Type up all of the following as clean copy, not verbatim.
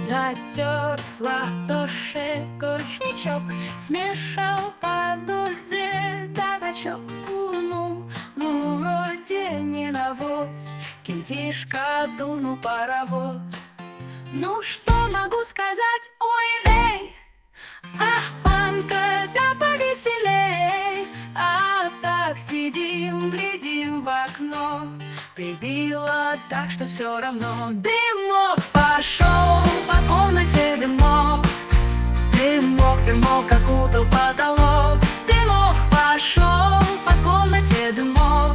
Натер с ладоши ручничок, смешал по дузе табачок. Ну, вроде не навоз, кентишка дунул паровоз. Ну, что могу сказать, ой, вей, ах, панка, да повеселей. А так сидим, глядим в окно, прибило так, что все равно. Дымок пошел по комнате, дымок, дымок, дымок окутал потолок. Дымок пошел по комнате, дымок.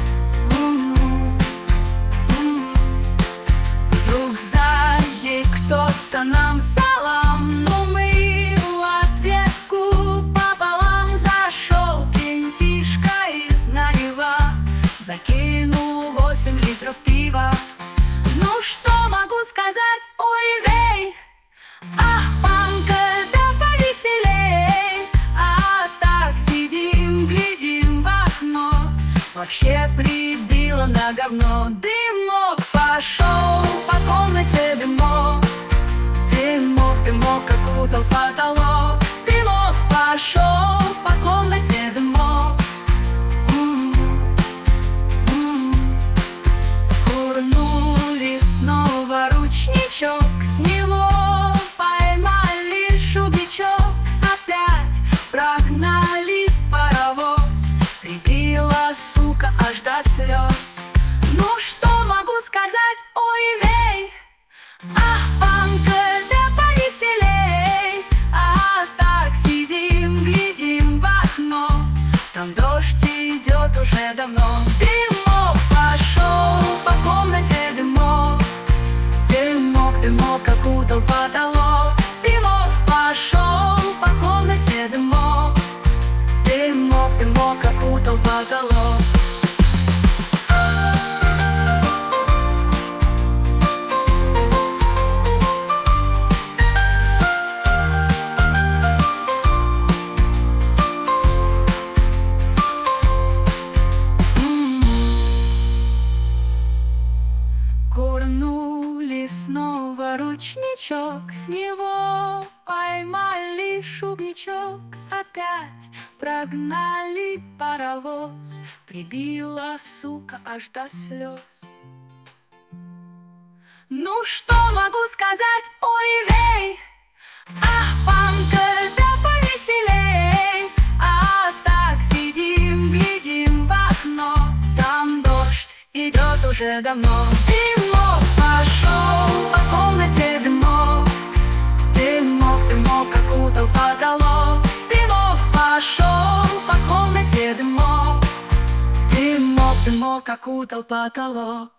Вдруг сзади кто-то нам салам, но мы в ответку пополам. Зашел кентишка из налива, закинул 8 литров пива. Ну, что могу сказать, ой, вей, ах, панка, да повеселей. А так сидим, глядим в окно, вообще прибило на говно. Дымок пошел по комнате, дымок, дымок, дымок окутал потолок. Дымок пошел по комнате, дымок. Курнули снова ручничок, с него поймали шубичок. Опять прогнали паровоз, прибила, сука, аж до слез. Ну, что могу сказать, ой, вей, ах, панка, да повеселей. А так сидим, глядим в окно, там дождь идет уже давно. Дымок пошел по комнате, дымок, дымок, дымок окутал потолок. Дымок пошел по комнате, дымок, дымок, дымок окутал потолок. Курнули снова ручничок, с него поймали шубничок. Опять прогнали паровоз, прибила, сука, аж до слез. Ну, что могу сказать, ой, вей, ах, панка, да повеселей. А так сидим, глядим в окно, там дождь идет уже давно. Дымок пошел по комнате, дымок, дымок, дымок окутал потолок. Дымок пошел по комнате, дымок, дымок, дымок окутал потолок.